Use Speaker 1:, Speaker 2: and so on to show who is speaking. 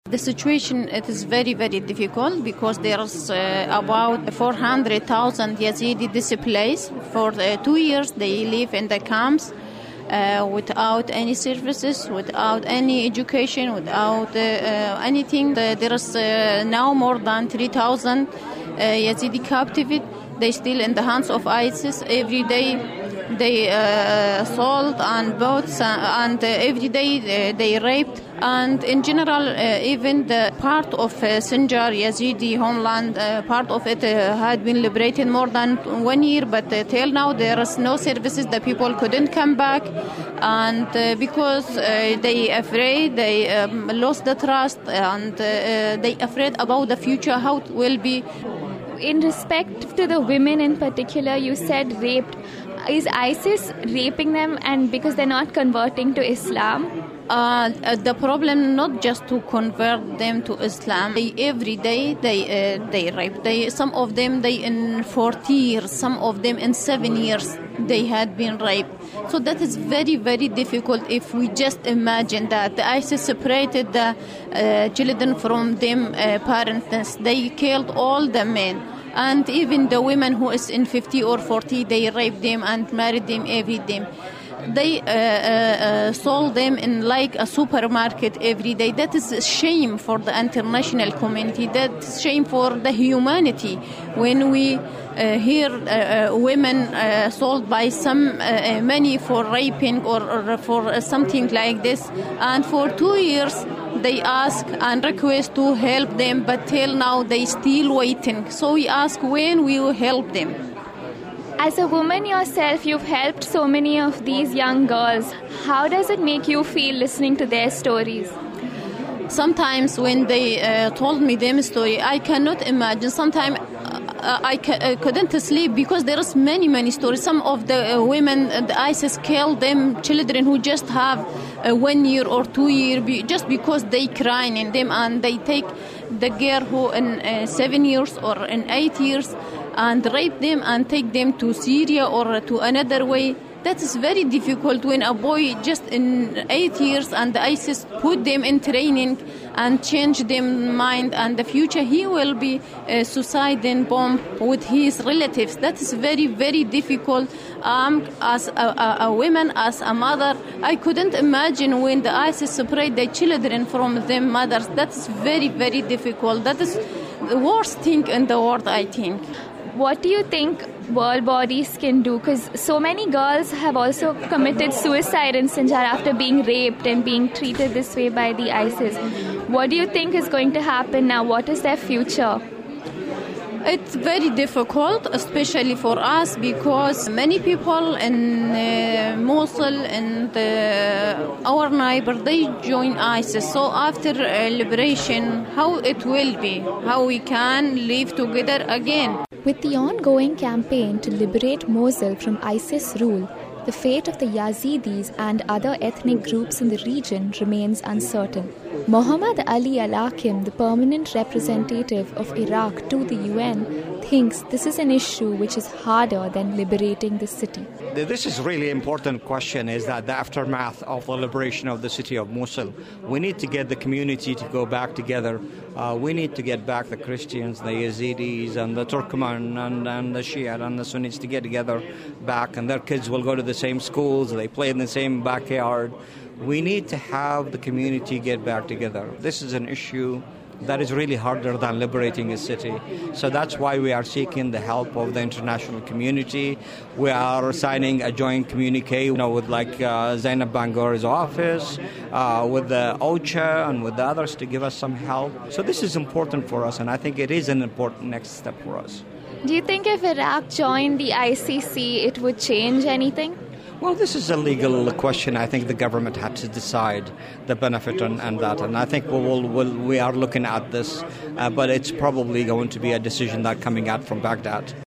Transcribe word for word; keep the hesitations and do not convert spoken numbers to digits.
Speaker 1: The situation it is very, very difficult because there's uh, about four hundred thousand Yazidi displaced. For uh, two years they live in the camps uh, without any services, without any education, without uh, uh, anything. Uh, there is uh, now more than three thousand uh, Yazidi captivated. They still in the hands of ISIS. Every day they uh, sold and bought, uh, and uh, every day uh, they raped. And in general, uh, even the part of uh, Sinjar, Yazidi homeland, uh, part of it uh, had been liberated more than one year, but uh, till now there is no services. The people couldn't come back, and uh, because uh, they afraid, they um, lost the trust, and uh, they afraid about the future, how it will be.
Speaker 2: In respect to the women in particular, you said raped. Is ISIS raping them and because they're not converting to Islam?
Speaker 1: Uh, the problem not just to convert them to Islam. They, every day they uh, they rape. They some of them they in forty years, some of them in seven years they had been raped. So that is very very difficult. If we just imagine that the ISIS separated the uh, children from them uh, parents, they killed all the men. And even the women who is in fifty or forty, they rape them and marry them every day. They uh, uh, uh, sold them in like a supermarket every day. That is a shame for the international community. That's shame for the humanity. When we uh, hear uh, uh, women uh, sold by some uh, money for raping or, or for something like this, and for two years they ask and request to help them, but till now they still waiting. So we ask when we will help them.
Speaker 2: As a woman yourself, you've helped so many of these young girls. How does it make you feel listening to their stories?
Speaker 1: Sometimes when they uh, told me their story, I cannot imagine. Sometimes uh, I c- uh, couldn't sleep because there is many, many stories. Some of the uh, women, uh, the ISIS killed them, children who just have uh, one year or two year, be- just because they crying in them, and they take the girl who in uh, seven years or in eight years and rape them and take them to Syria or to another way. That is very difficult when a boy just in eight years and the ISIS put them in training and change their mind, and the future he will be uh, suicide and bomb with his relatives. That is very, very difficult. Um, as a, a, a woman, as a mother, I couldn't imagine when the ISIS separate their children from their mothers. That is very, very difficult. That is the worst thing in the world, I think.
Speaker 2: What do you think world bodies can do? Because so many girls have also committed suicide in Sinjar after being raped and being treated this way by the ISIS. What do you think is going to happen now? What is their future?
Speaker 1: It's very difficult, especially for us, because many people in uh, Mosul and uh, our neighbor, they join ISIS. So after uh, liberation, how it will be, how we can live together again.
Speaker 3: With the ongoing campaign to liberate Mosul from ISIS rule, the fate of the Yazidis and other ethnic groups in the region remains uncertain. Mohammad Ali Al-Hakim, the permanent representative of Iraq to the U N, thinks this is an issue which is harder than liberating the city.
Speaker 4: This is really important question, is that the aftermath of the liberation of the city of Mosul, we need to get the community to go back together. Uh, we need to get back the Christians, the Yazidis, and the Turkmen, and, and the Shia, and the Sunnis to get together back, and their kids will go to the same schools, they play in the same backyard. We need to have the community get back together. This is an issue that is really harder than liberating a city. So that's why we are seeking the help of the international community. We are signing a joint communique, you know, with like uh, Zainab Bangor's office, uh, with the OCHA and with the others to give us some help. So this is important for us, and I think it is an important next step for us.
Speaker 2: Do you think if Iraq joined the I C C, it would change anything?
Speaker 4: Well, this is a legal question. I think the government had to decide the benefit and, and that. And I think we, will, we'll, we are looking at this, uh, but it's probably going to be a decision that coming out from Baghdad.